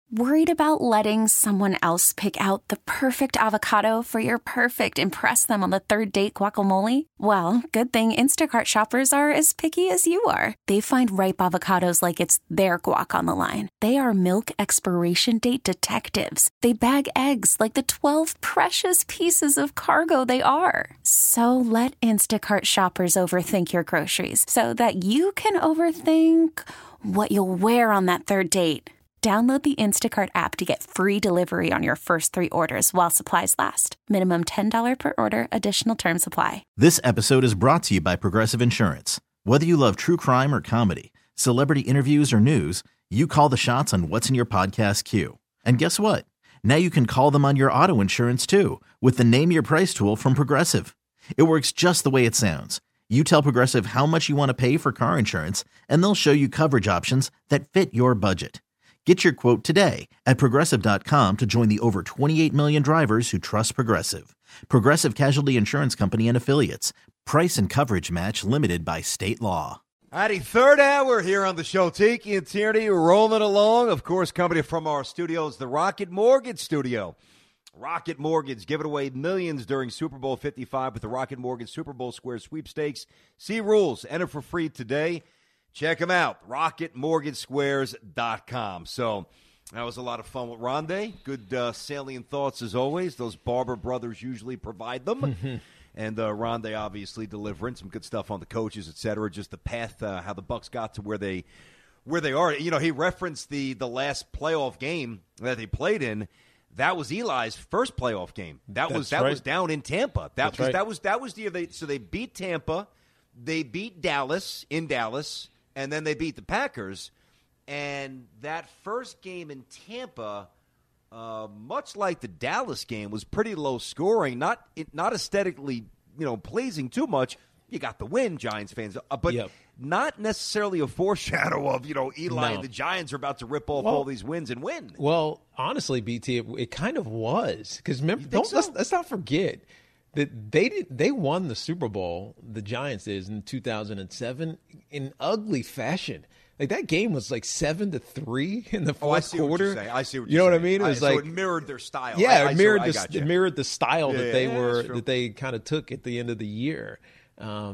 Worried about letting someone else pick out the perfect avocado for your perfect impress them on the third date guacamole? Well, good thing Instacart shoppers are as picky as you are. They find ripe avocados like it's their guac on the line. They are milk expiration date detectives. They bag eggs like the 12 precious pieces of cargo they are. So let Instacart shoppers overthink your groceries so that you can overthink what you'll wear on that third date. Download the Instacart app to get free delivery on your first 3 orders while supplies last. Minimum $10 per order. Additional terms apply. This episode is brought to you by Progressive Insurance. Whether you love true crime or comedy, celebrity interviews or news, you call the shots on what's in your podcast queue. And guess what? Now you can call them on your auto insurance too with the Name Your Price tool from Progressive. It works just the way it sounds. You tell Progressive how much you want to pay for car insurance, and they'll show you coverage options that fit your budget. Get your quote today at Progressive.com to join the over 28 million drivers who trust Progressive. Progressive Casualty Insurance Company and Affiliates. Price and coverage match limited by state law. Alrighty, third hour here on the show. Tiki and Tierney rolling along. Of course, coming from our studios, the Rocket Mortgage Studio. Rocket Mortgage giving away millions during Super Bowl 55 with the Rocket Mortgage Super Bowl Square Sweepstakes. See rules. Enter for free today. Check them out, rocketmortgagesquares.com. So that was a lot of fun with Rondé. Good salient thoughts as always. Those Barber brothers usually provide them. And Rondé obviously delivering some good stuff on the coaches, et cetera. Just the path, how the Bucs got to where they are. You know, he referenced the last playoff game that they played in. That was Eli's first playoff game. That was down in Tampa. That was the year they beat Tampa. They beat Dallas in Dallas. And then they beat the Packers. And that first game in Tampa, much like the Dallas game, was pretty low scoring. Not aesthetically, pleasing too much. You got the win, Giants fans. But not necessarily a foreshadow of, Eli and the Giants are about to rip off all these wins and win. Well, honestly, BT, it kind of was. Because remember, let's not forget that they won the Super Bowl, the Giants did, in 2007 in ugly fashion. Like, that game was like 7-3 in the fourth quarter. I see what you're saying. You know what I mean? It was so it mirrored their style. Yeah, it mirrored the style that they kind of took at the end of the year. I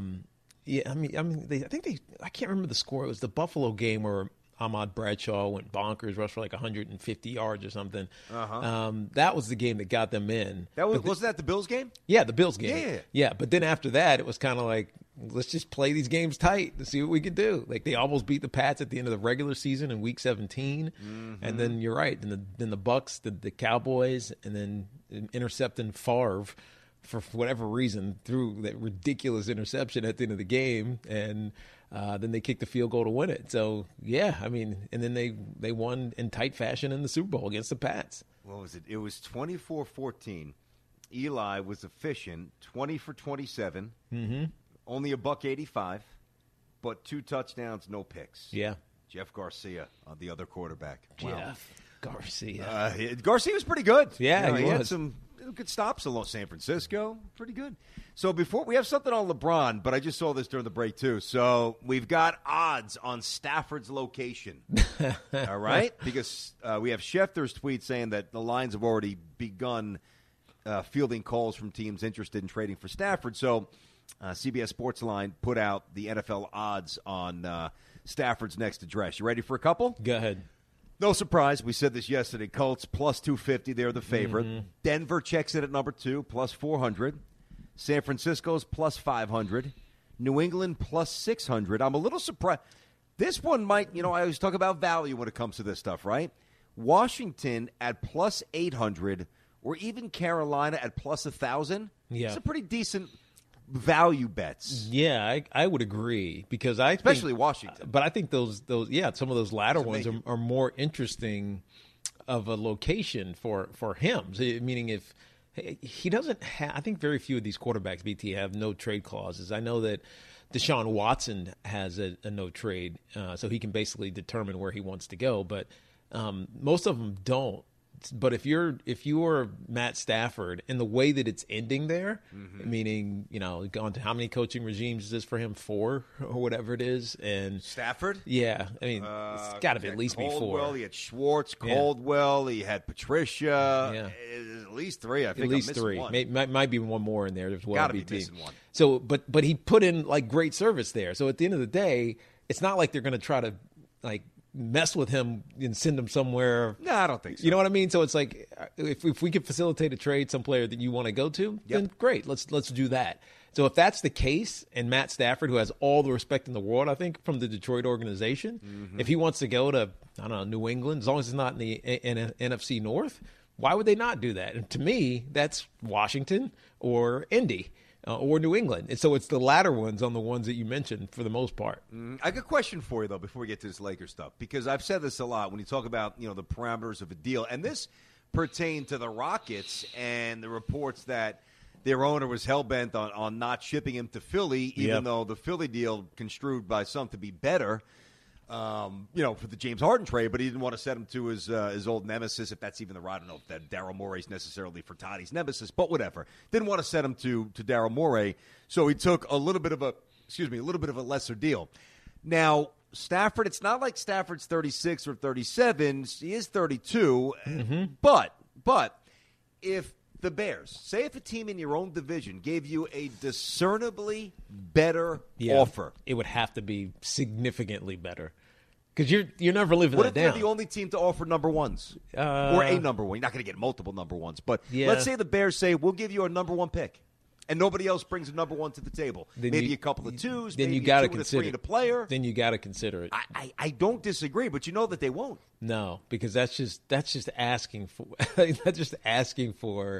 can't remember the score. It was the Buffalo game where Ahmad Bradshaw went bonkers, rushed for like 150 yards or something. That was the game that got them in. Wasn't that the Bills game? Yeah, the Bills game. Yeah, but then after that, it was kind of like, let's just play these games tight to see what we can do. Like, they almost beat the Pats at the end of the regular season in Week 17, and then you're right. Then the Bucs, the Cowboys, and then intercepting Favre for whatever reason threw that ridiculous interception at the end of the game, and then they kicked the field goal to win it. So, yeah, I mean, and then they won in tight fashion in the Super Bowl against the Pats. What was it? It was 24-14. Eli was efficient, 20 for 27, only $185, but 2 touchdowns, no picks. Yeah. Jeff Garcia, the other quarterback. Jeff Garcia. Garcia was pretty good. Yeah, he had some good stops in San Francisco. Pretty good. So before we have something on LeBron, but I just saw this during the break too. So we've got odds on Stafford's location. All right? Because we have Schefter's tweet saying that the lines have already begun fielding calls from teams interested in trading for Stafford. So CBS Sports Line put out the NFL odds on Stafford's next address. You ready for a couple? Go ahead. No surprise. We said this yesterday. Colts plus 250. They're the favorite. Denver checks in at number 2, plus 400. San Francisco's plus 500. New England plus 600. I'm a little surprised. This one might, I always talk about value when it comes to this stuff, right? Washington at plus 800, or even Carolina at plus 1,000. Yeah. It's a pretty decent value bets. Yeah, I would agree, because especially Washington. But I think those some of those latter ones are more interesting of a location for him. So, meaning if he doesn't have, I think very few of these quarterbacks, BT, have no trade clauses. I know that Deshaun Watson has a no trade, so he can basically determine where he wants to go. But most of them don't. But if you're Matt Stafford and the way that it's ending there, meaning, gone to how many coaching regimes is this for him? 4 or whatever it is. And Stafford? Yeah. I mean, it's got to be at least be 4. Caldwell, he had Schwartz, Caldwell, he had Patricia. At least 3. I think at least I'm missing 3. one. Might be one more in there as well. Got to be missing one. So, but he put in like great service there. So at the end of the day, it's not like they're going to try to like mess with him and send him somewhere. No, I don't think so. You know what I mean? So it's like if we could facilitate a trade, some player that you want to go to, then great. Let's do that. So if that's the case, and Matt Stafford, who has all the respect in the world, I think, from the Detroit organization, if he wants to go to, I don't know, New England, as long as it's not in the NFC North, why would they not do that? And to me, that's Washington or Indy. Or New England. And so it's the latter ones on the ones that you mentioned for the most part. I got a question for you, though, before we get to this Lakers stuff, because I've said this a lot when you talk about, the parameters of a deal. And this pertained to the Rockets and the reports that their owner was hell-bent on not shipping him to Philly, even though the Philly deal construed by some to be better. For the James Harden trade, but he didn't want to send him to his old nemesis, if that's even the right. I don't know if that Daryl Morey's necessarily Furtati's nemesis, but whatever. Didn't want to send him to Daryl Morey, so he took a little bit of a lesser deal. Now, Stafford, it's not like Stafford's 36 or 37. He is 32, but if the Bears, say if a team in your own division gave you a discernibly better offer. It would have to be significantly better. Because you're never living what that down. What if they're the only team to offer number ones? Or a number one. You're not going to get multiple number ones. But let's say the Bears say, we'll give you a number 1 pick. And nobody else brings a number 1 to the table. Then maybe a couple of 2s, then maybe you gotta 2 and a 3 consider and a player. Then you got to consider it. I don't disagree, but you know that they won't. No, because that's just asking for that's just asking for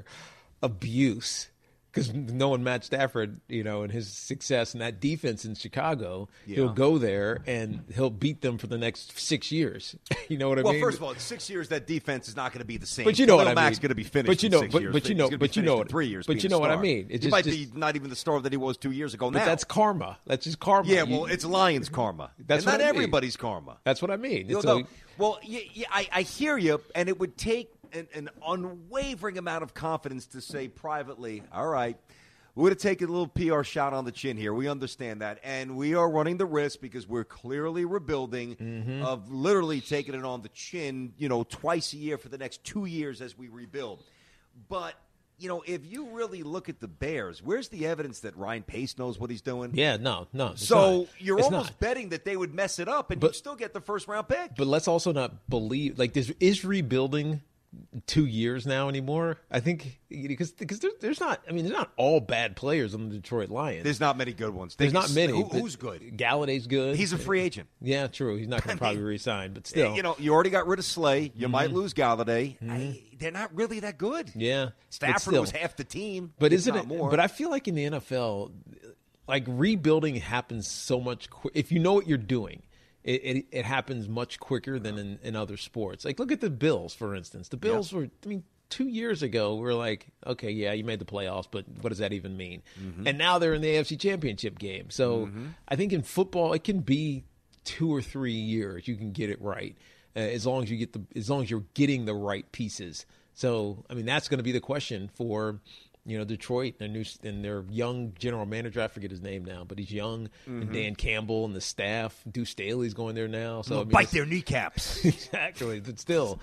abuse. Because knowing Matt Stafford, and his success in that defense in Chicago, he'll go there and he'll beat them for the next 6 years. You know what I mean? Well, first of all, in 6 years, that defense is not going to be the same. But you know what I mean. Mack's going to be finished in 6 years. But you know what 3 years. But you know what I mean. He might be not even the star that he was 2 years ago. But now that's karma. That's just karma. Yeah, well, it's Lions karma. That's and what not I mean. Everybody's karma. That's what I mean. Well, I hear you, and it would take an unwavering amount of confidence to say privately, all right, we're going to take a little PR shot on the chin here. We understand that. And we are running the risk because we're clearly rebuilding of literally taking it on the chin, twice a year for the next 2 years as we rebuild. But, if you really look at the Bears, where's the evidence that Ryan Pace knows what he's doing? Yeah, no. So you're almost betting that they would mess it up and you'd still get the first-round pick. But let's also not believe, is rebuilding 2 years now anymore? I think because there's not all bad players on the Detroit Lions. There's not many good ones. There's not many. Who's good? Galladay's good. He's a free agent. Yeah, true. He's not going to probably re-sign, but still. You already got rid of Slay. You might lose Galladay. They're not really that good. Yeah. Stafford was half the team. But isn't it more? But I feel like in the NFL, rebuilding happens so much if you know what you're doing. It happens much quicker than in other sports. Look at the Bills, for instance. The Bills were, 2 years ago, we were like, okay, yeah, you made the playoffs, but what does that even mean? And now they're in the AFC Championship game. So I think in football, it can be 2 or 3 years. You can get it right as long as you're getting the right pieces. So that's going to be the question for Detroit and their young general manager. I forget his name now, but he's young. And Dan Campbell and the staff. Deuce Staley's going there now. So bite their kneecaps. Exactly, but still,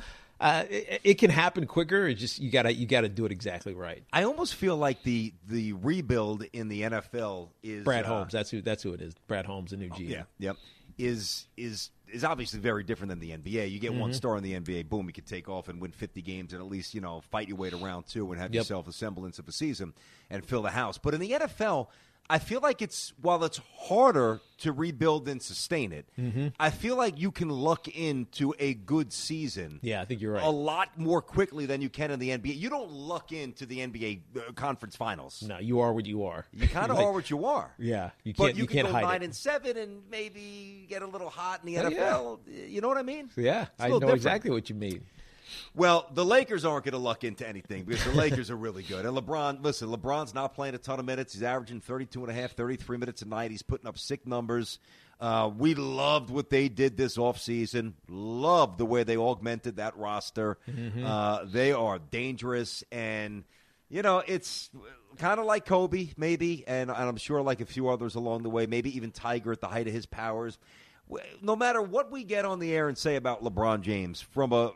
it can happen quicker. It's just you got to do it exactly right. I almost feel like the rebuild in the NFL is Brad Holmes. That's who it is. Brad Holmes, the new GM. Yep. Is obviously very different than the NBA. You get one star in the NBA, boom, you can take off and win 50 games and at least, fight your way to round 2 and have yourself a semblance of a season and fill the house. But in the NFL, I feel like while it's harder to rebuild and sustain it, I feel like you can luck into a good season. Yeah, I think you're right. A lot more quickly than you can in the NBA. You don't luck into the NBA conference finals. No, you are what you are. You kind of are what you are. Yeah, you can't go hide 9-7 and maybe get a little hot in the NFL. Yeah. You know what I mean? Yeah, I know exactly what you mean. Well, the Lakers aren't going to luck into anything because the Lakers are really good. And LeBron's not playing a ton of minutes. He's averaging 32.5, 33 minutes a night. He's putting up sick numbers. We loved what they did this offseason. Loved the way they augmented that roster. Mm-hmm. They are dangerous. And, it's kind of like Kobe, maybe, and I'm sure like a few others along the way, maybe even Tiger at the height of his powers. No matter what we get on the air and say about LeBron James, from a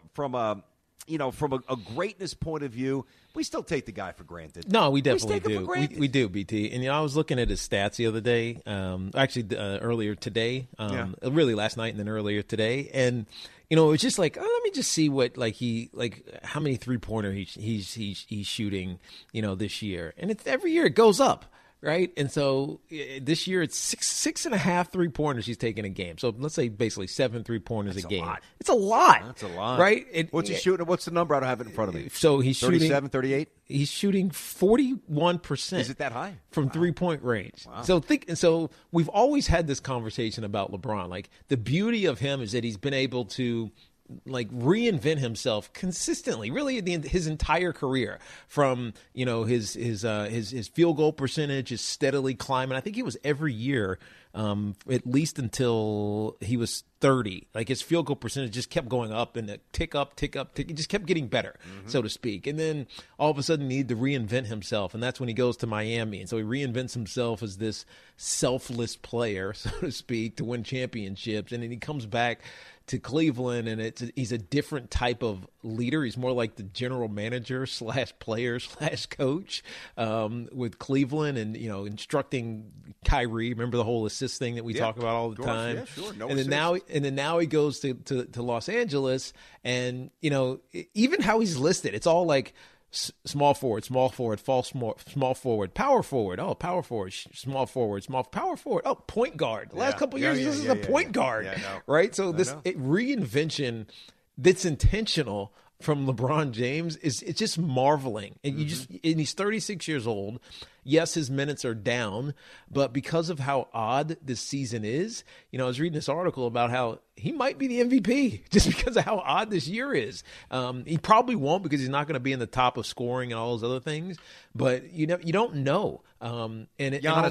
greatness point of view, we still take the guy for granted. No, we definitely do. We do, BT. And I was looking at his stats the other day, earlier today, really last night and then earlier today, and it was just like, let me just see what how many 3-pointer he's shooting, this year, and it's every year it goes up. Right. And so this year it's 6.5 3-pointers he's taking a game. So let's say basically 7 3-pointers a game. It's a lot. That's a lot. Right. What's he shooting? What's the number? I don't have it in front of me. So he's 37, 38? He's shooting 41%. Is it that high? From 3-point range. Wow. So we've always had this conversation about LeBron. Like, the beauty of him is that he's been able to reinvent himself consistently, really his entire career, from his field goal percentage is steadily climbing. I think it was every year, at least until he was 30. Like, his field goal percentage just kept going up and tick up. It just kept getting better, so to speak. And then all of a sudden, he needed to reinvent himself, and that's when he goes to Miami. And so he reinvents himself as this selfless player, so to speak, to win championships. And then he comes back to Cleveland, and he's a different type of leader. He's more like the general manager / player / coach with Cleveland, and instructing Kyrie. Remember the whole assist thing that we talk about all the time. Yeah, sure. No and then now he goes to Los Angeles, and even how he's listed, it's all like small forward, small forward, small forward, power forward. Oh, power forward, small forward, small power forward. Oh, point guard. The last couple of years, this is a point guard, right? So this reinvention that's intentional from LeBron James it's just marveling. And and he's 36 years old. Yes, his minutes are down, but because of how odd this season is, I was reading this article about how he might be the MVP just because of how odd this year is. He probably won't, because he's not going to be in the top of scoring and all those other things. But you don't know. I don't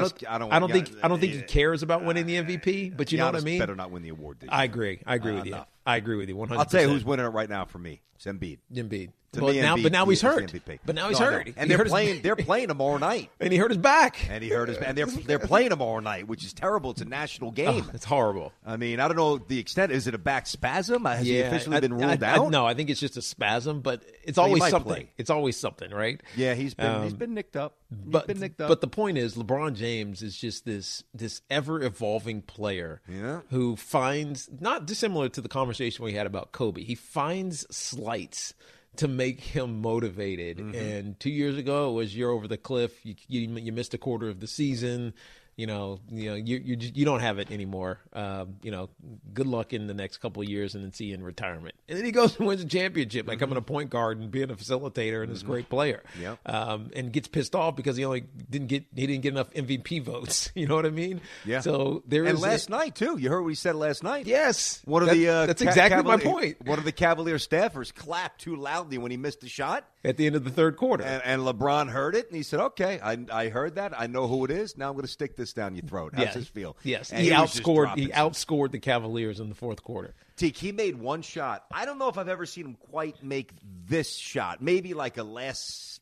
think he cares about winning the MVP. But you know what I mean? Better not win the award this year. I agree with you. I agree with you 100%. I'll tell you who's winning it right now for me. It's Embiid. But now he's hurt. But now he's hurt. And they're playing tomorrow night. And he hurt his back. And they're playing tomorrow night, which is terrible. It's a national game. Oh, it's horrible. I mean, I don't know the extent. Is it a back spasm? Has he officially been ruled out? No, I think it's just a spasm, but it's always something. Play. It's always something, right? Yeah, he's been nicked up. But the point is, LeBron James is just this ever evolving player who finds, not dissimilar to the conversation we had about Kobe, he finds slights to make him motivated. And 2 years ago, it was you're over the cliff. You missed a quarter of the season. You don't have it anymore. Good luck in the next couple of years, and then see you in retirement. And then he goes and wins a championship by becoming a point guard and being a facilitator and this great player. Yep. And gets pissed off because he didn't get enough MVP votes. You know what I mean? Yeah. So last night too. You heard what he said last night. Yes. That's exactly my point. One of the Cavalier staffers clapped too loudly when he missed the shot at the end of the third quarter. And LeBron heard it, and he said, "Okay, I heard that. I know who it is. Now I'm going to stick this down your throat." How's this feel? Yes, he outscored the Cavaliers in the fourth quarter. Teak, he made one shot. I don't know if I've ever seen him quite make this shot. Maybe like a less.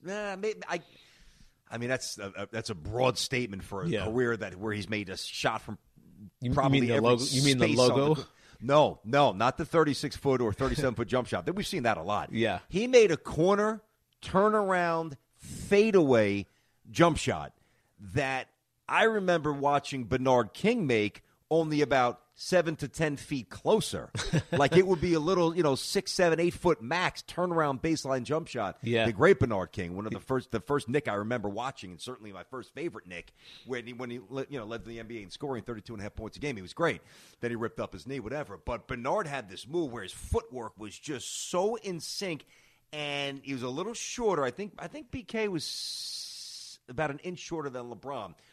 I mean, that's a broad statement for a career where he's made a shot from probably the every logo. You mean the logo? No, not the 36-foot or 37-foot jump shot. We've seen that a lot. Yeah, he made a corner turnaround fadeaway jump shot that I remember watching Bernard King make, only about 7 to 10 feet closer. Like it would be a little, 6, 7, 8 foot max turnaround baseline jump shot. Yeah. The great Bernard King, one of the first Knick I remember watching, and certainly my first favorite Knick, when he led the NBA in scoring 32.5 points a game. He was great. Then he ripped up his knee, whatever. But Bernard had this move where his footwork was just so in sync, and he was a little shorter. I think BK was about an inch shorter than LeBron.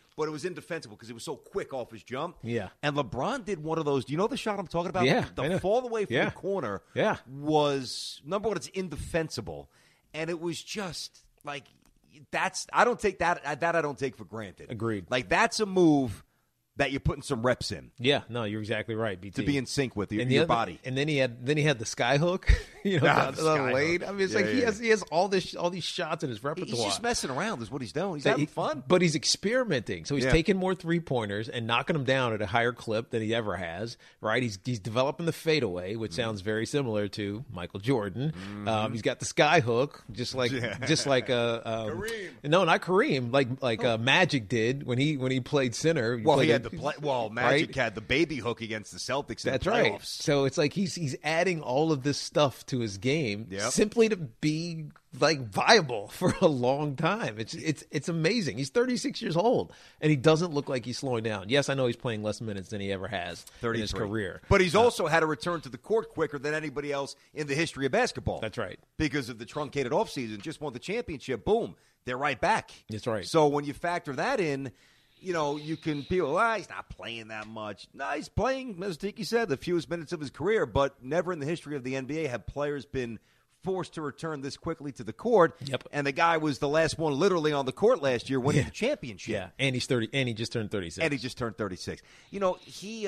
but it was indefensible because he was so quick off his jump. Yeah. And LeBron did one of those. Do you know the shot I'm talking about? Yeah. The fall away from the corner was, number one, it's indefensible. And it was just like, I don't take that I don't take for granted. Agreed. Like, that's a move that you're putting some reps in. Yeah, no, you're exactly right, BT. To be in sync with your body. And then he had the sky hook, down the lane. I mean, it's he has all these shots in his repertoire. He's just messing around is what he's doing. He's having fun. But he's experimenting. So he's taking more three-pointers and knocking them down at a higher clip than he ever has, right? He's developing the fadeaway, which sounds very similar to Michael Jordan. He's got the sky hook, just like Kareem. No, not Kareem, like Magic did when he played center. Magic had the baby hook against the Celtics in the playoffs. Right. So it's like he's adding all of this stuff to his game simply to be like viable for a long time. It's amazing. He's 36 years old and he doesn't look like he's slowing down. Yes, I know he's playing less minutes than he ever has in his career. But he's also had to return to the court quicker than anybody else in the history of basketball. That's right. Because of the truncated offseason, just won the championship, boom, they're right back. That's right. So when you factor that in, you can feel, he's not playing that much. No, he's playing, as Tiki said, the fewest minutes of his career, but never in the history of the NBA have players been forced to return this quickly to the court. Yep. And the guy was the last one literally on the court last year winning the championship. Yeah, and he's 30, and he just turned 36. And he just turned 36. He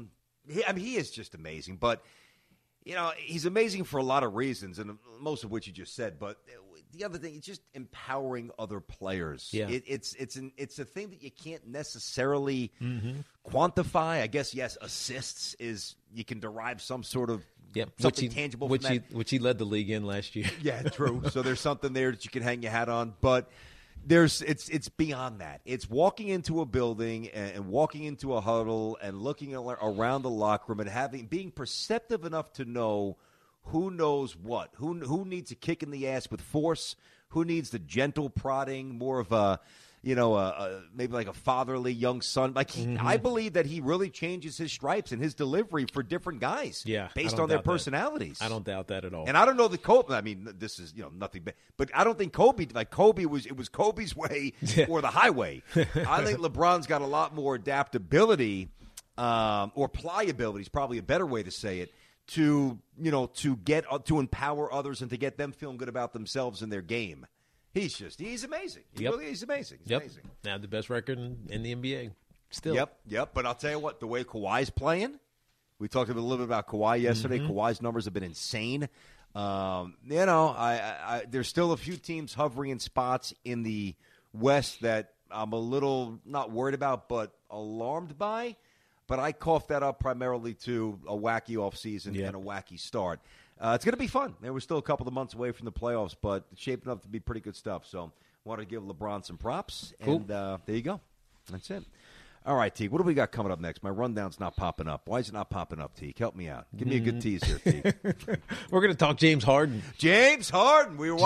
is just amazing, but he's amazing for a lot of reasons, and most of which you just said, but the other thing is just empowering other players. Yeah. It's a thing that you can't necessarily quantify. I guess, yes, assists is you can derive some sort of something tangible from that. Which he led the league in last year. Yeah, true. So there's something there that you can hang your hat on, but it's beyond that. It's walking into a building and walking into a huddle and looking around the locker room and being perceptive enough to know who knows what, who needs a kick in the ass with force, who needs the gentle prodding, more of a maybe like a fatherly young son. Like I believe that he really changes his stripes and his delivery for different guys, based on their personalities. I don't doubt that at all. And I don't know that Kobe. I mean, this is nothing bad, but I don't think Kobe was Kobe's way or the highway. I think LeBron's got a lot more adaptability or pliability is probably a better way to say it. To empower others and to get them feeling good about themselves and their game. He's amazing. He's amazing. He's amazing. Now the best record in the NBA still. Yep. But I'll tell you what, the way Kawhi's playing, we talked a little bit about Kawhi yesterday. Kawhi's numbers have been insane. There's still a few teams hovering in spots in the West that I'm a little not worried about, but alarmed by. But I coughed that up primarily to a wacky offseason and a wacky start. It's going to be fun. We're still a couple of months away from the playoffs, but it's shaping up to be pretty good stuff. So I wanted to give LeBron some props, and there you go. That's it. All right, Teague, what do we got coming up next? My rundown's not popping up. Why is it not popping up, Teague? Help me out. Give me a good tease here, Teague. We're going to talk James Harden. James Harden. We were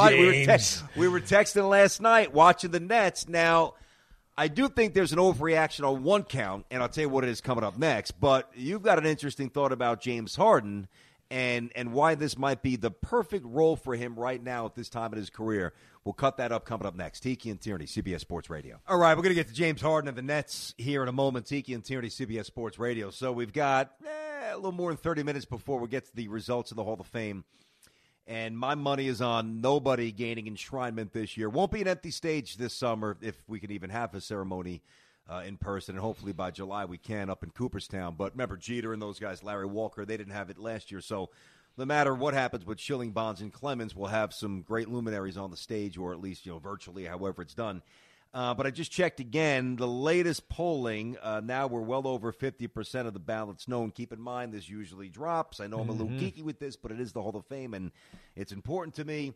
texting last night watching the Nets. Now, I do think there's an overreaction on one count, and I'll tell you what it is coming up next. But you've got an interesting thought about James Harden and why this might be the perfect role for him right now at this time in his career. We'll cut that up coming up next. Tiki and Tierney, CBS Sports Radio. All right, we're going to get to James Harden and the Nets here in a moment. Tiki and Tierney, CBS Sports Radio. So we've got a little more than 30 minutes before we get to the results of the Hall of Fame. And my money is on nobody gaining enshrinement this year. Won't be an empty stage this summer if we can even have a ceremony in person. And hopefully by July we can up in Cooperstown. But remember, Jeter and those guys, Larry Walker, they didn't have it last year. So no matter what happens with Schilling, Bonds, and Clemens, we'll have some great luminaries on the stage, or at least virtually, however it's done. But I just checked again. The latest polling, now we're well over 50% of the ballots known. Keep in mind, this usually drops. I know I'm a little geeky with this, but it is the Hall of Fame, and it's important to me.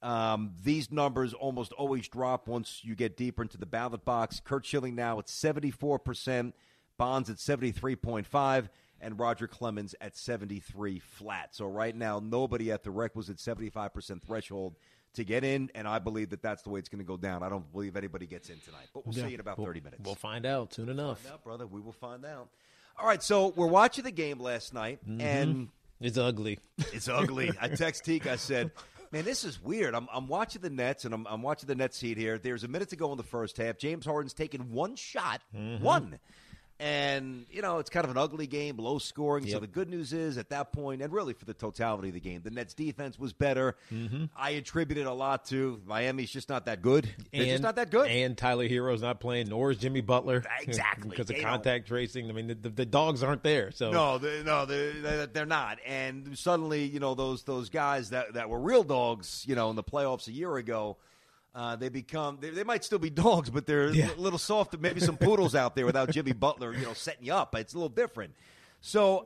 These numbers almost always drop once you get deeper into the ballot box. Curt Schilling now at 74%, Bonds at 73.5%, and Roger Clemens at 73 flat. So right now, nobody at the requisite 75% threshold to get in, and I believe that that's the way it's going to go down. I don't believe anybody gets in tonight, but we'll see in about 30 minutes. We'll find out soon enough. Find out, brother. We will find out. All right, so we're watching the game last night, and it's ugly. It's ugly. I text Teak. I said, Man, this is weird. I'm watching the Nets, and I'm watching the Nets heat here. There's a minute to go in the first half. James Harden's taken one shot, one. And, it's kind of an ugly game, low scoring. Yep. So the good news is at that point, and really for the totality of the game, the Nets defense was better. I attributed a lot to Miami's just not that good. They're just not that good. And Tyler Hero's not playing, nor is Jimmy Butler. Exactly. Because of contact tracing. I mean, the dogs aren't there. So No, they're not. And suddenly, those guys that were real dogs, in the playoffs a year ago, they might still be dogs, but they're a little soft. Maybe some poodles out there without Jimmy Butler, setting you up. It's a little different. So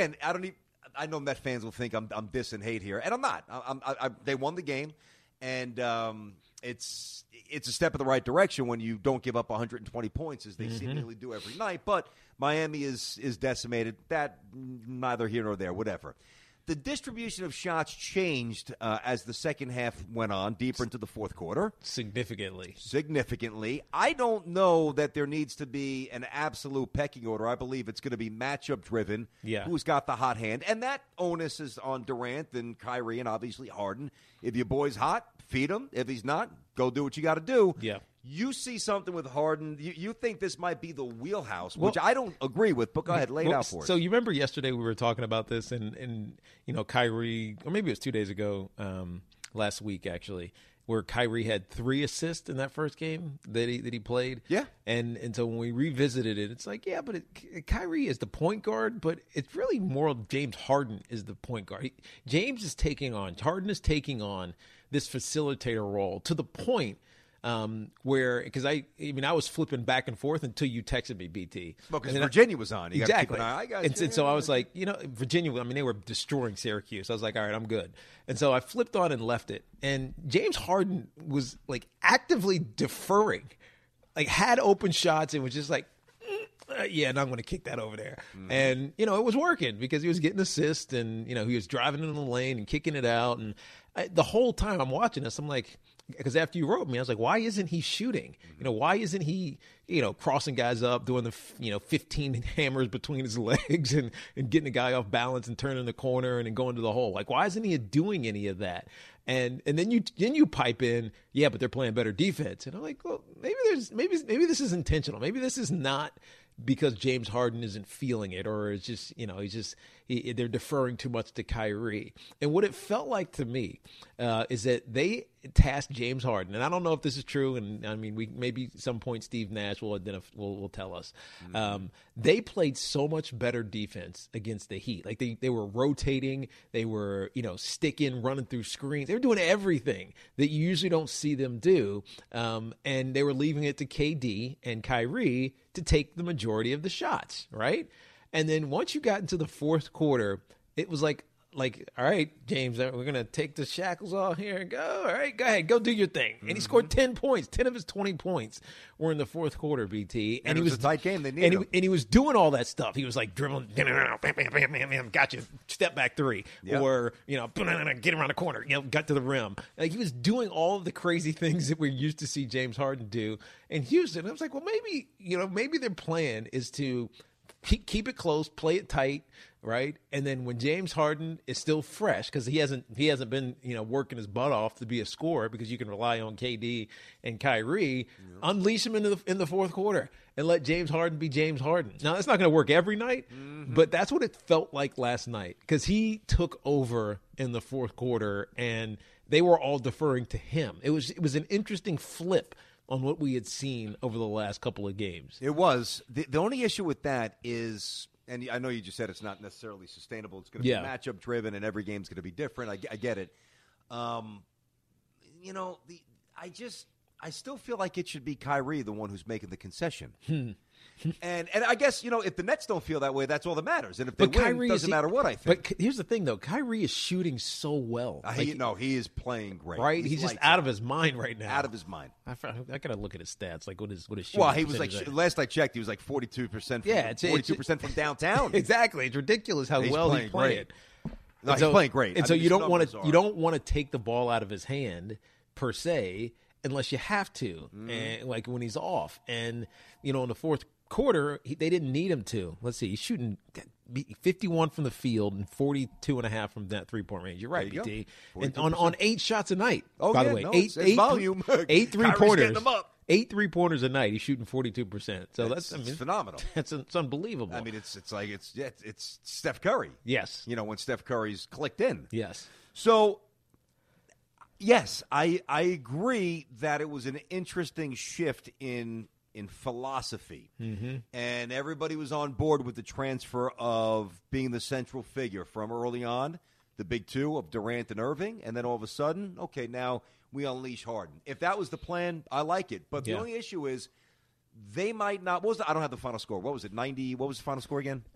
I know Met fans will think I'm dissing hate here, and I'm not. They won the game, and it's a step in the right direction when you don't give up 120 points as they seemingly do every night. But Miami is decimated. That neither here nor there. Whatever. The distribution of shots changed as the second half went on, deeper into the fourth quarter. Significantly. I don't know that there needs to be an absolute pecking order. I believe it's going to be matchup-driven, who's got the hot hand. And that onus is on Durant and Kyrie and obviously Harden. If your boy's hot, feed him. If he's not, go do what you got to do. Yeah. You see something with Harden. You think this might be the wheelhouse, which I don't agree with, but go ahead, lay it out for us. So you remember yesterday we were talking about this, and Kyrie, or maybe it was 2 days ago, last week actually, where Kyrie had 3 assists in that first game that he played. Yeah. And so when we revisited it, it's like, but Kyrie is the point guard, but it's really more James Harden is the point guard. Harden is taking on this facilitator role to the point where, because I was flipping back and forth until you texted me, BT. Well, because Virginia was on. You exactly. Gotta keep an eye, guys. And so I was like, Virginia, they were destroying Syracuse. I was like, all right, I'm good. And so I flipped on and left it. And James Harden was like actively deferring, like had open shots and was just like, and I'm going to kick that over there. And, it was working because he was getting assists and, he was driving in the lane and kicking it out. And the whole time I'm watching this, I'm like, because after you wrote me, I was like, why isn't he shooting? Why isn't he, crossing guys up, doing the, 15 hammers between his legs and getting the guy off balance and turning the corner and then going to the hole? Like, why isn't he doing any of that? And then you pipe in, but they're playing better defense. And I'm like, well, maybe this is intentional. Maybe this is not because James Harden isn't feeling it, or it's just, they're deferring too much to Kyrie. And what it felt like to me is that they tasked James Harden, and I don't know if this is true, and maybe at some point Steve Nash will tell us. They played so much better defense against the Heat. Like they were rotating, they were sticking, running through screens. They were doing everything that you usually don't see them do, and they were leaving it to KD and Kyrie to take the majority of the shots, right? And then once you got into the fourth quarter, it was like, all right, James, we're going to take the shackles off here and go. All right, go ahead, go do your thing. And he scored 10 points. 10 of his 20 points were in the fourth quarter, BT. And it was a tight game. They needed him. And he was doing all that stuff. He was like dribbling, bam, bam, bam, bam, bam, got you, step back 3. Yep. Or, get around the corner, got to the rim. Like he was doing all of the crazy things that we're used to see James Harden do. And Houston, I was like, well, maybe their plan is to keep it close, play it tight, right? And then when James Harden is still fresh, because he hasn't been working his butt off to be a scorer, because you can rely on KD and Kyrie, unleash him in the fourth quarter and let James Harden be James Harden. Now that's not going to work every night, but that's what it felt like last night, because he took over in the fourth quarter and they were all deferring to him. It was an interesting flip on what we had seen over the last couple of games. It was. The only issue with that is, and I know you just said it's not necessarily sustainable. It's going to be matchup driven, and every game's going to be different. I get it. I still feel like it should be Kyrie the one who's making the concession. And I guess, if the Nets don't feel that way, that's all that matters. And if they win, it doesn't matter what I think. But here's the thing, though. Kyrie is shooting so well. He is playing great. Right? He's just out of his mind right now. Out of his mind. I got to look at his stats. Like, what is shooting? Well, he was like, last I checked, he was like 42% from downtown. Exactly. It's ridiculous how well he's playing. No, he's playing great. And so you don't want to take the ball out of his hand, per se, unless you have to, and like when he's off. And, in the fourth quarter, they didn't need him to. Let's see, he's shooting 51 from the field and 42.5 from that 3-point range. You're right, BT. And on 8 shots a night. By the way, no, eight volume. 8 3-pointers. 8 3-pointers a night. He's shooting 42%. So that's phenomenal. It's unbelievable. I mean, it's like it's Steph Curry. Yes. When Steph Curry's clicked in. Yes. So, yes, I agree that it was an interesting shift in philosophy. Mm-hmm. And everybody was on board with the transfer of being the central figure from early on, the big two of Durant and Irving, and then all of a sudden, okay, now we unleash Harden. If that was the plan, I like it. But the only issue is they might not. I don't have the final score. What was it? 90. What was the final score again?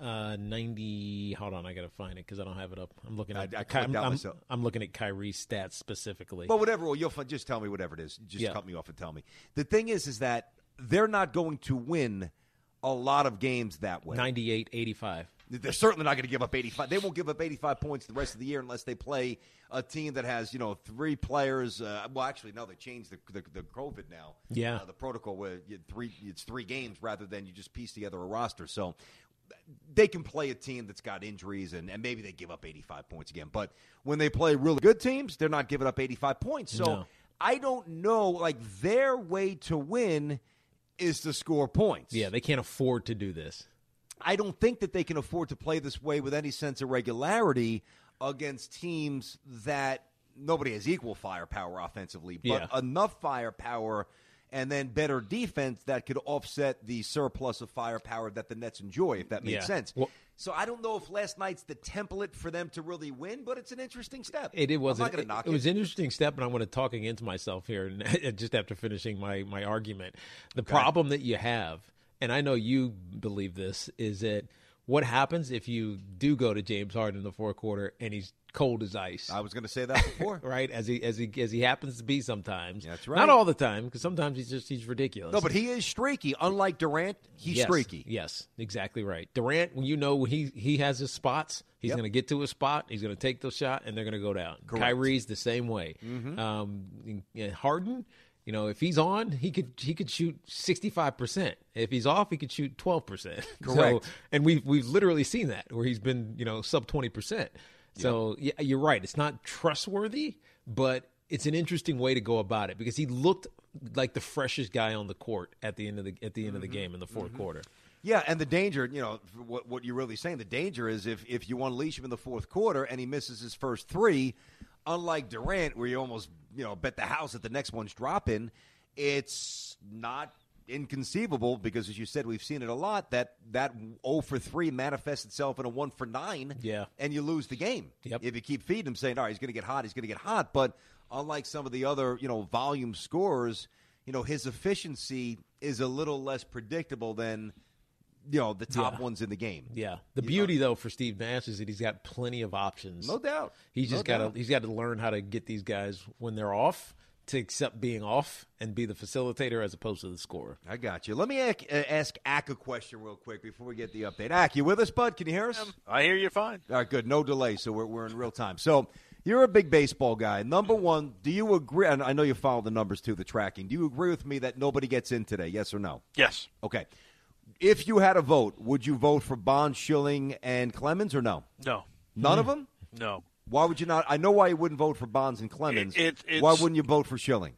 90. Hold on, I got to find it because I don't have it up. I'm looking at. I'm looking at Kyrie's stats specifically. But whatever. Well, you'll just tell me whatever it is. Just cut me off and tell me. The thing is that they're not going to win a lot of games that way. 98-85. They're certainly not going to give up 85. They won't give up 85 points the rest of the year unless they play a team that has, 3 players. Well, actually, no, they changed the COVID now. Yeah. The protocol where it's 3 games rather than you just piece together a roster. So they can play a team that's got injuries and maybe they give up 85 points again. But when they play really good teams, they're not giving up 85 points. So no. I don't know, their way to win is to score points. Yeah, they can't afford to do this. I don't think that they can afford to play this way with any sense of regularity against teams that nobody has equal firepower offensively, but enough firepower and then better defense that could offset the surplus of firepower that the Nets enjoy, if that makes sense. Well, so I don't know if last night's the template for them to really win, but it's an interesting step. It was. I'm not going to knock it. It was an interesting step, and I want to talk against myself here just after finishing my argument. The problem that you have, and I know you believe this, is that what happens if you do go to James Harden in the fourth quarter and he's cold as ice? I was going to say that before. Right, as he happens to be sometimes. That's right. Not all the time, because sometimes he's ridiculous. No, but he is streaky. Unlike Durant, he's streaky. Yes, exactly right. Durant, when he has his spots, he's going to get to his spot, he's going to take the shot, and they're going to go down. Correct. Kyrie's the same way. Mm-hmm. Harden, if he's on, he could shoot 65%. If he's off, he could shoot 12%. Correct. And we've literally seen that where he's been sub 20%. So yeah, you're right. It's not trustworthy, but it's an interesting way to go about it because he looked like the freshest guy on the court at the end of the game in the fourth quarter. Yeah, and the danger, what you're really saying, the danger is if you unleash him in the fourth quarter and he misses his first 3, unlike Durant where you almost bet the house that the next one's dropping, it's not inconceivable because, as you said, we've seen it a lot, that 0 for 3 manifests itself in a 1 for 9, and you lose the game. Yep. If you keep feeding him saying, all right, he's going to get hot, but unlike some of the other, volume scorers, his efficiency is a little less predictable than the top ones in the game. Yeah. The beauty, though, for Steve Nash is that he's got plenty of options. No doubt. He's got to learn how to get these guys when they're off to accept being off and be the facilitator as opposed to the scorer. I got you. Let me ask Ak a question real quick before we get the update. Ak, you with us, bud? Can you hear us? I hear you fine. All right, good. No delay, so we're in real time. So you're a big baseball guy. Number one, do you agree? And I know you follow the numbers too, the tracking. Do you agree with me that nobody gets in today, yes or no? Yes. Okay. If you had a vote, would you vote for Bonds, Schilling, and Clemens or no? No. None of them? No. Why would you not? I know why you wouldn't vote for Bonds and Clemens. Why wouldn't you vote for Schilling?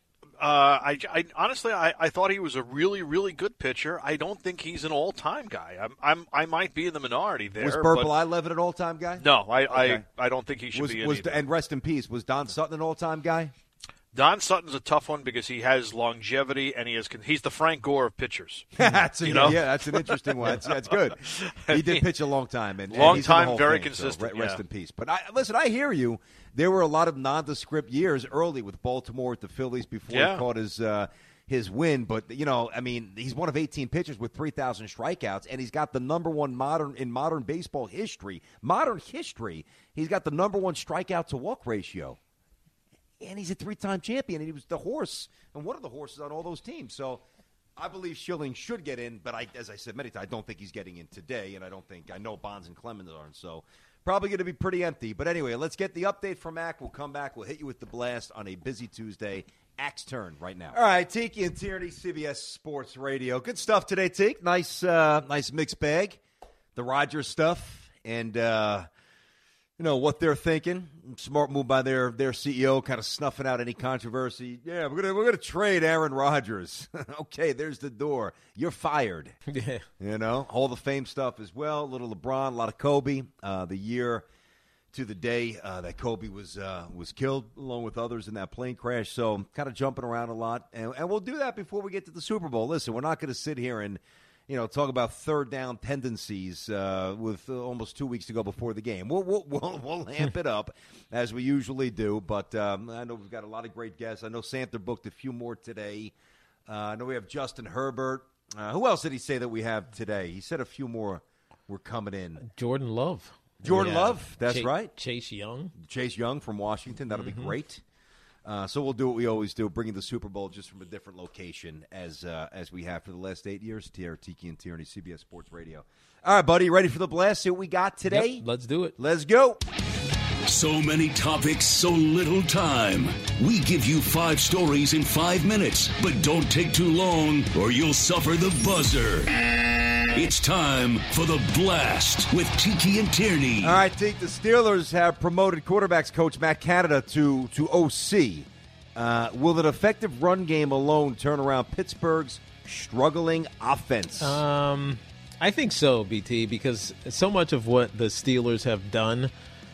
I honestly thought he was a really, really good pitcher. I don't think he's an all-time guy. I might be in the minority there. Was Bert Blyleven an all-time guy? No, I don't think he should be. And rest in peace. Was Don Sutton an all-time guy? Don Sutton's a tough one because he has longevity and he's the Frank Gore of pitchers. That's an interesting one. That's good. He did pitch a long time, and he's very consistent. So rest in peace. But listen, I hear you. There were a lot of nondescript years early with Baltimore, with the Phillies before he caught his win. But he's one of 18 pitchers with 3,000 strikeouts, and he's got the number one modern baseball history. Modern history. He's got the number one strikeout to walk ratio. And he's a 3-time champion, and he was the horse and one of the horses on all those teams. So I believe Schilling should get in, but as I said many times, I don't think he's getting in today, and I know Bonds and Clemens aren't. So probably going to be pretty empty. But anyway, let's get the update from Ak. We'll come back. We'll hit you with the blast on a busy Tuesday. Ak's turn right now. All right, Tiki and Tierney, CBS Sports Radio. Good stuff today, Teak. Nice mixed bag. the Rodgers stuff and what they're thinking. Smart move by their CEO, kind of snuffing out any controversy. Yeah, we're gonna trade Aaron Rodgers. Okay, there's the door. You're fired. Yeah. Hall of Fame stuff as well. A little LeBron, a lot of Kobe. The year to the day that Kobe was killed, along with others in that plane crash. So kind of jumping around a lot, and we'll do that before we get to the Super Bowl. Listen, we're not going to sit here and talk about third down tendencies with almost 2 weeks to go before the game. We'll amp it up as we usually do. But I know we've got a lot of great guests. I know Santa booked a few more today. I know we have Justin Herbert. Who else did he say that we have today? He said a few more were coming in. Jordan Love. Love, that's right. Chase Young. Chase Young from Washington. That'll be great. So we'll do what we always do, bringing the Super Bowl just from a different location as we have for the last 8 years. Tiki and Tierney, CBS Sports Radio. All right, buddy, ready for the blast? See what we got today? Yep, let's do it. Let's go. So many topics, so little time. We give you 5 stories in 5 minutes, but don't take too long or you'll suffer the buzzer. It's time for the blast with Tiki and Tierney. All right, Tiki, the Steelers have promoted quarterbacks coach Matt Canada to OC. Will an effective run game alone turn around Pittsburgh's struggling offense? I think so, BT, because so much of what the Steelers have done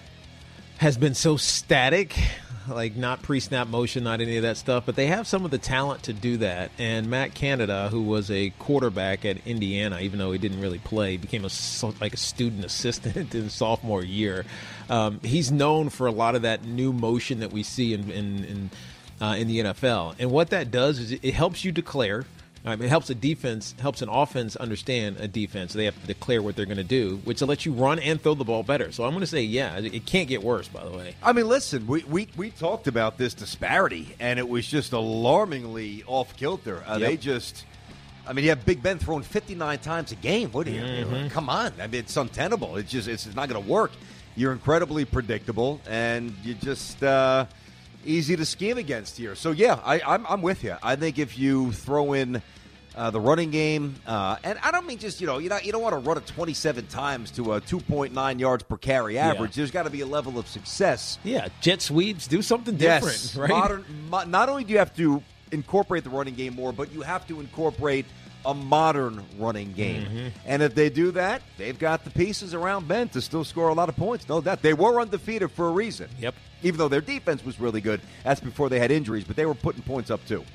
has been so static, like not pre-snap motion, not any of that stuff, but they have some of the talent to do that. And Matt Canada, who was a quarterback at Indiana, even though he didn't really play, became a student assistant in his sophomore year. He's known for a lot of that new motion that we see in the NFL. And what that does is it helps you declare. It helps an offense understand a defense. They have to declare what they're going to do, which will let you run and throw the ball better. So I'm going to say, yeah, it can't get worse, by the way. I mean, listen, we talked about this disparity, and it was just alarmingly off-kilter. Yep. You have Big Ben throwing 59 times a game. What do you? Come on. I mean, it's untenable. It's not going to work. You're incredibly predictable, and you just easy to scheme against here. So, yeah, I'm with you. I think if you throw in the running game, and I don't mean just, you don't want to run it 27 times to a 2.9 yards per carry average. There's got to be a level of success. Yeah, jet sweeps, do something different, right? Not only do you have to incorporate the running game more, but you have to incorporate a modern running game. And if they do that, they've got the pieces around Ben to still score a lot of points. No doubt. They were undefeated for a reason. Yep. Even though their defense was really good. That's before they had injuries, but they were putting points up too.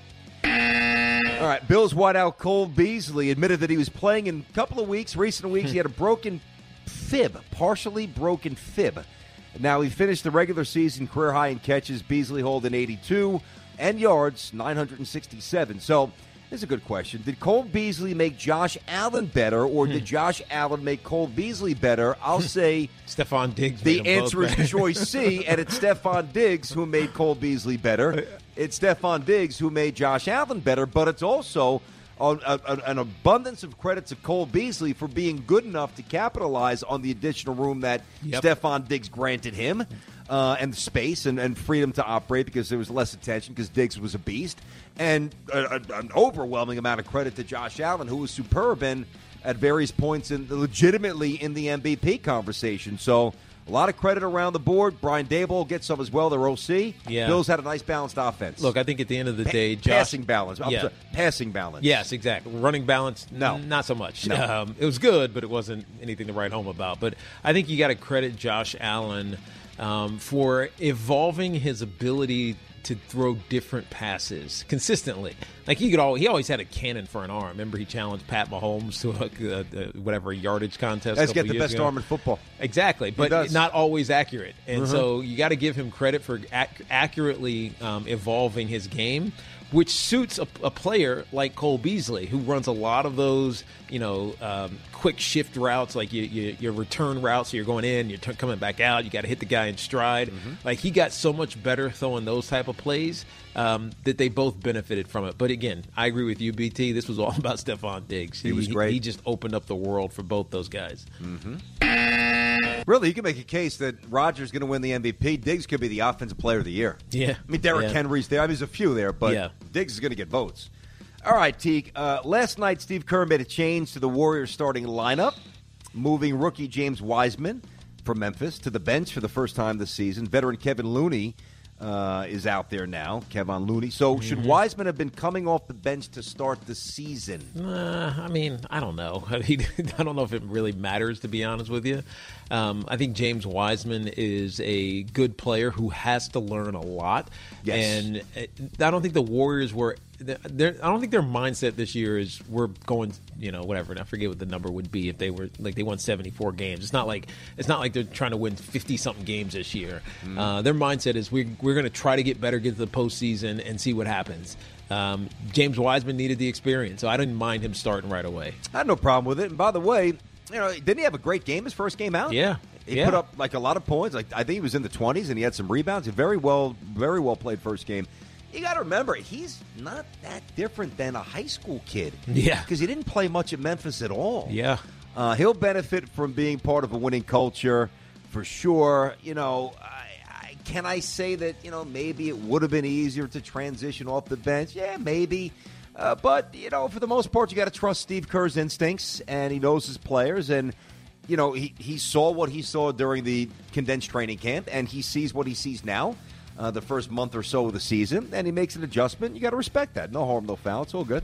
All right, Bills wideout Cole Beasley admitted that he was playing in a couple of recent weeks. He had a partially broken fib. Now, he finished the regular season career high in catches, Beasley holding 82, and yards, 967. So, here's a good question. Did Cole Beasley make Josh Allen better, or did Josh Allen make Cole Beasley better? I'll say Stephon Diggs. The answer is choice C, and it's Stephon Diggs who made Cole Beasley better. It's Stephon Diggs who made Josh Allen better, but it's also an abundance of credit to Cole Beasley for being good enough to capitalize on the additional room that Stephon Diggs granted him. And space and freedom to operate because there was less attention because Diggs was a beast. And an overwhelming amount of credit to Josh Allen, who was superb and at various points legitimately in the MVP conversation. So a lot of credit around the board. Brian Daboll gets some as well, their OC. Yeah. Bills had a nice balanced offense. Look, I think at the end of the day, passing balance. Passing balance. Yes, exactly. Running balance, no. Not so much. No. It was good, but it wasn't anything to write home about. But I think you got to credit Josh Allen for evolving his ability to throw different passes consistently. Like he always had a cannon for an arm. Remember, he challenged Pat Mahomes to a yardage contest. Let's get the best arm in football. Exactly, but not always accurate. And so you got to give him credit for accurately evolving his game, which suits a player like Cole Beasley, who runs a lot of those, quick shift routes, like your return routes. So you're going in, you're coming back out. You got to hit the guy in stride. Like he got so much better throwing those type of plays that they both benefited from it. But again, I agree with you, BT. This was all about Stephon Diggs. He was great. He just opened up the world for both those guys. Really, you can make a case that Rodgers is going to win the MVP. Diggs could be the offensive player of the year. Yeah. I mean, Derrick Henry's there. I mean, there's a few there, but Diggs is going to get votes. All right, Teague. Last night, Steve Kerr made a change to the Warriors starting lineup. moving rookie James Wiseman from Memphis to the bench for the first time this season. Veteran Kevin Looney is out there now, Kevon Looney. So should Wiseman have been coming off the bench to start the season? I mean, I don't know. I don't know if it really matters, to be honest with you. I think James Wiseman is a good player who has to learn a lot. Yes. And I don't think the Warriors were – I don't think their mindset this year is we're going, whatever. And I forget what the number would be if they were – like they won 74 games. It's not like they're trying to win 50-something games this year. Their mindset is we're going to try to get better, get to the postseason, and see what happens. James Wiseman needed the experience, so I didn't mind him starting right away. I had no problem with it. And by the way, didn't he have a great game his first game out? Yeah. He put up like a lot of points. Like I think he was in the 20s, and he had some rebounds. A very well played first game. You got to remember, he's not that different than a high school kid. Yeah. Because he didn't play much at Memphis at all. Yeah. He'll benefit from being part of a winning culture for sure. Can I say that, maybe it would have been easier to transition off the bench? Yeah, maybe. But, for the most part, you got to trust Steve Kerr's instincts, and he knows his players. And, he saw what he saw during the condensed training camp, and he sees what he sees now, the first month or so of the season, and he makes an adjustment. You got to respect that. No harm, no foul. It's all good.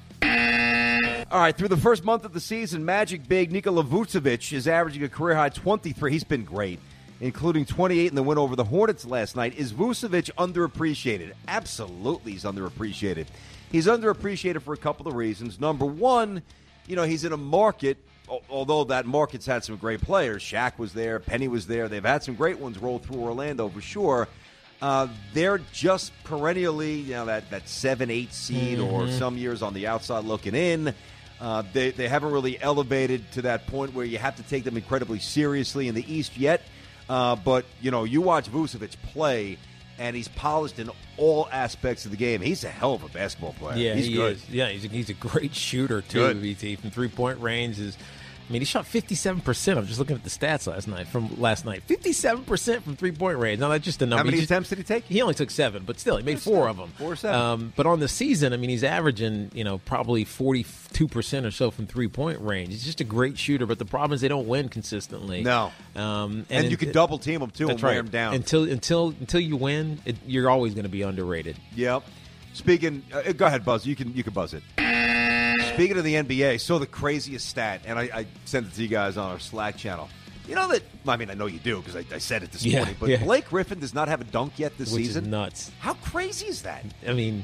All right, through the first month of the season, Magic big Nikola Vucevic is averaging a career-high 23. He's been great, including 28 in the win over the Hornets last night. Is Vucevic underappreciated? Absolutely he's underappreciated. He's underappreciated for a couple of reasons. Number one, he's in a market, although that market's had some great players. Shaq was there, Penny was there. They've had some great ones roll through Orlando for sure. They're just perennially, that 7-8 seed or some years on the outside looking in. They haven't really elevated to that point where you have to take them incredibly seriously in the East yet. But, you watch Vucevic play, and he's polished in all aspects of the game. He's a hell of a basketball player. Yeah, he's good. Is. Yeah, he's a great shooter, too, VT. From three-point range he shot 57%. I'm just looking at the stats from last night. 57% from three-point range. Now, that's just a number. How many attempts did he take? He only took 7, but still, he made 4 of them. 4 or 7. But on the season, he's averaging, probably 42% or so from three-point range. He's just a great shooter, but the problem is they don't win consistently. No. And you can double-team him, too, and wear him down. Until you win, you're always going to be underrated. Yep. Speaking, go ahead, Buzz. You can buzz it. Speaking of the NBA, so the craziest stat, and I sent it to you guys on our Slack channel. You know that, I know you do because I said it this morning, but Blake Griffin does not have a dunk yet this season. Which is nuts. How crazy is that? I think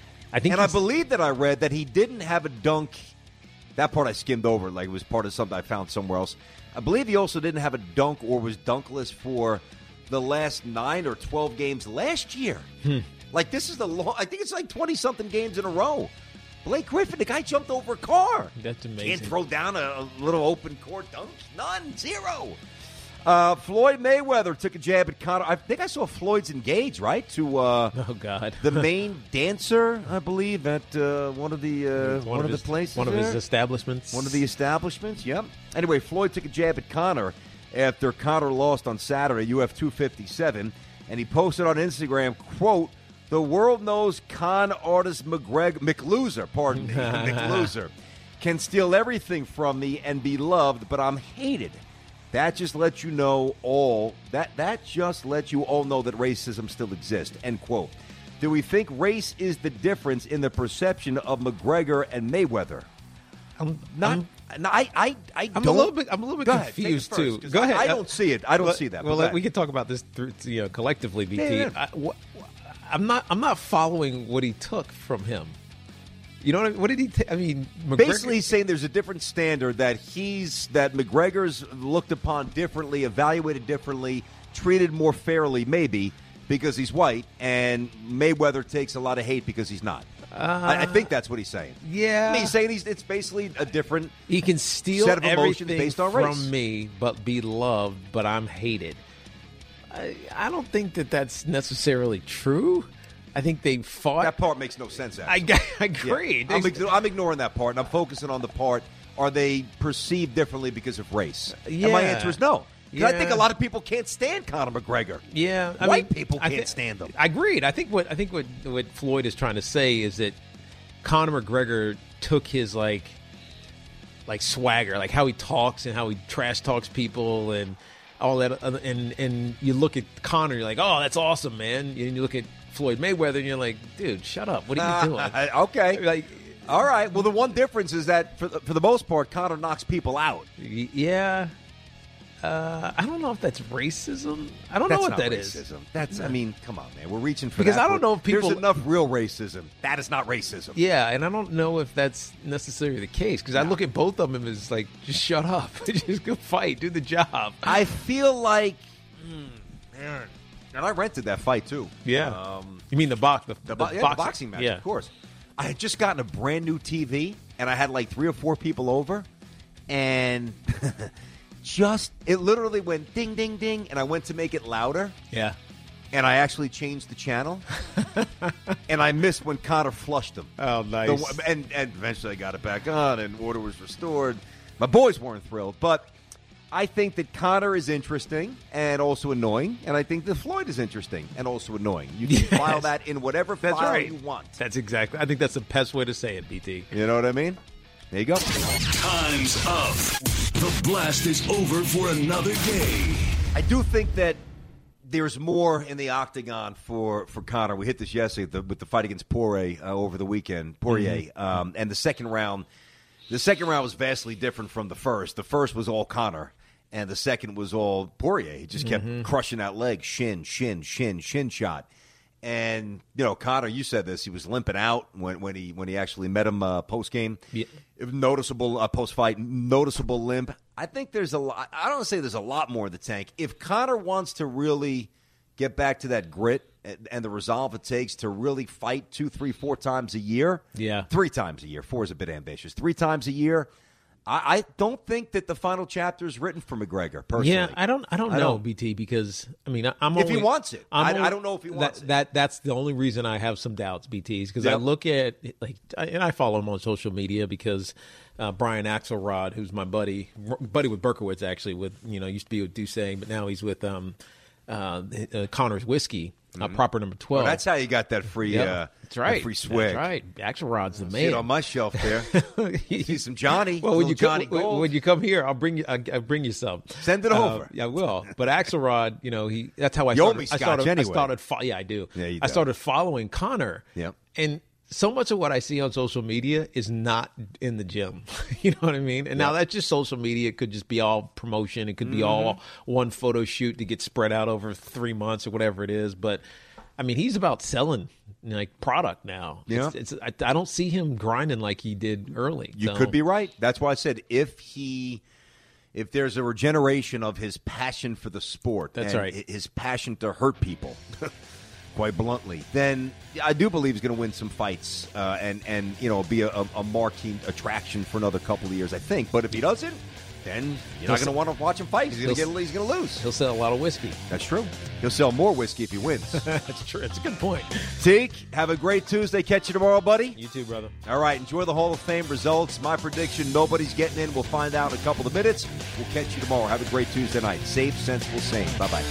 I believe that I read that he didn't have a dunk. That part I skimmed over, like it was part of something I found somewhere else. I believe he also didn't have a dunk or was dunkless for the last 9 or 12 games last year. Like this is I think it's like 20-something games in a row. Blake Griffin, the guy jumped over a car. That's amazing. Can't throw down a little open court dunk. None. 0. Floyd Mayweather took a jab at Conor. I think I saw Floyd's engaged, right? To oh God, the main dancer, I believe, at one of the places. One of his establishments. One of the establishments. Yep. Anyway, Floyd took a jab at Conor after Conor lost on Saturday, UF 257, and he posted on Instagram, quote, "The world knows con artist McLoser, McLoser, can steal everything from me and be loved, but I'm hated. That just lets you know all that just lets you all know that racism still exists." End quote. Do we think race is the difference in the perception of McGregor and Mayweather? I'm a little bit confused too. Go ahead. I don't see it. I don't see that. Well, we can talk about this through, collectively, BT. Yeah. I'm not following what he took from him. You know what I mean? What did he take? McGregor, basically he's saying there's a different standard that McGregor's looked upon differently, evaluated differently, treated more fairly, maybe because he's white, and Mayweather takes a lot of hate because he's not. I think that's what he's saying. Yeah, he's saying it's basically a different. He can steal set of emotions everything based on race. From me, but be loved, but I'm hated. I don't think that's necessarily true. I think they fought. That part makes no sense, actually. I agree. Yeah. I'm ignoring that part, and I'm focusing on the part, are they perceived differently because of race? Yeah. And my answer is no. Yeah. I think a lot of people can't stand Conor McGregor. Yeah. White people can't stand him. Agreed. I think what Floyd is trying to say is that Conor McGregor took his, like swagger, like how he talks and how he trash talks people and all that. And you look at Conor, you're like, oh, that's awesome, man. And you look at Floyd Mayweather, and you're like, dude, shut up. What are you doing? Okay. Like, all right. Well, the one difference is that for the most part, Conor knocks people out. Yeah. I don't know if that's racism. I don't know what that is. That's, I mean, come on, man. We're reaching for because that. I don't know if people. There's enough real racism. That is not racism. Yeah, and I don't know if that's necessarily the case because I look at both of them as like, just shut up, just go fight, do the job. I feel like, man, and I rented that fight too. Yeah, you mean the boxing match? Yeah. Of course. I had just gotten a brand new TV, and I had like 3 or 4 people over, and it literally went ding, ding, ding, and I went to make it louder. Yeah. And I actually changed the channel, and I missed when Conor flushed him. Oh, nice. And eventually I got it back on, and order was restored. My boys weren't thrilled, but I think that Conor is interesting and also annoying, and I think that Floyd is interesting and also annoying. You can file that in whatever file you want. That's exactly. I think that's the best way to say it, BT. You know what I mean? There you go. Time's up. The blast is over for another day. I do think that there's more in the octagon for Conor. We hit this yesterday with the fight against Poirier over the weekend. Poirier, and the second round. The second round was vastly different from the first. The first was all Conor, and the second was all Poirier. He just kept crushing that leg, shin shot. And Conor, you said this. He was limping out when he actually met him post game. Yeah. Noticeable post fight, noticeable limp. I think there's a lot. I don't want to say there's a lot more in the tank. If Conor wants to really get back to that grit and the resolve it takes to really fight 2, 3, 4 times a year. Yeah, 3 times a year. 4 is a bit ambitious. 3 times a year. I don't think that the final chapter is written for McGregor, personally. Yeah, I don't know, BT, because, I mean, if he wants it. I don't know if he wants it. That's the only reason I have some doubts, BT, because I look at, and I follow him on social media because Brian Axelrod, who's my buddy with Berkowitz, actually, used to be with Dusang, but now he's with Connor's Whiskey. Proper number 12. Well, that's how you got that free. That's right. Free swig. That's right. Axelrod's the man. See it on my shelf there. See some Johnny. Well, when you come here, I'll bring you some. Send it over. Yeah, I will. But Axelrod, that's how I started. I do. Yeah, I started following Conor. Yep. And so much of what I see on social media is not in the gym. You know what I mean? And now that's just social media. It could just be all promotion. It could be all one photo shoot to get spread out over 3 months or whatever it is. But, I mean, he's about selling product now. Yeah. I don't see him grinding like he did early. You could be right. That's why I said if there's a regeneration of his passion for the sport, that's right, his passion to hurt people, quite bluntly, then I do believe he's going to win some fights and be a marquee attraction for another couple of years, I think. But if he doesn't, then you're not going to want to watch him fight. He's going to lose. He'll sell a lot of whiskey. That's true. He'll sell more whiskey if he wins. That's true. That's a good point. Teak, have a great Tuesday. Catch you tomorrow, buddy. You too, brother. All right, enjoy the Hall of Fame results. My prediction, nobody's getting in. We'll find out in a couple of minutes. We'll catch you tomorrow. Have a great Tuesday night. Safe, sensible, sane. Bye-bye.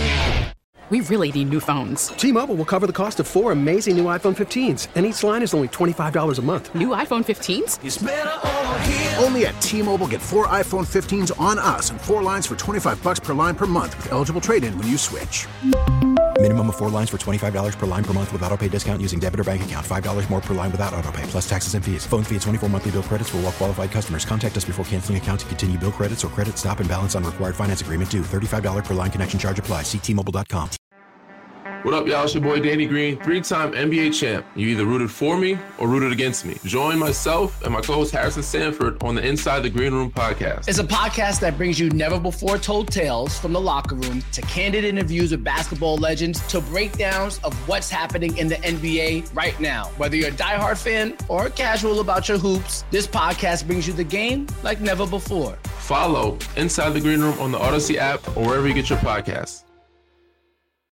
We really need new phones. T-Mobile will cover the cost of 4 amazing new iPhone 15s, and each line is only $25 a month. New iPhone 15s? It's better over here. Only at T-Mobile, get 4 iPhone 15s on us and 4 lines for $25 per line per month with eligible trade-in when you switch. Minimum of 4 lines for $25 per line per month with autopay discount using debit or bank account. $5 more per line without autopay, plus taxes and fees. Phone fee at 24 monthly bill credits for well-qualified customers. Contact us before canceling account to continue bill credits or credit stop and balance on required finance agreement due. $35 per line connection charge applies. See T-Mobile.com. What up, y'all? It's your boy Danny Green, 3-time NBA champ. You either rooted for me or rooted against me. Join myself and my co-host Harrison Sanford on the Inside the Green Room podcast. It's a podcast that brings you never-before-told tales from the locker room to candid interviews with basketball legends to breakdowns of what's happening in the NBA right now. Whether you're a diehard fan or casual about your hoops, this podcast brings you the game like never before. Follow Inside the Green Room on the Odyssey app or wherever you get your podcasts.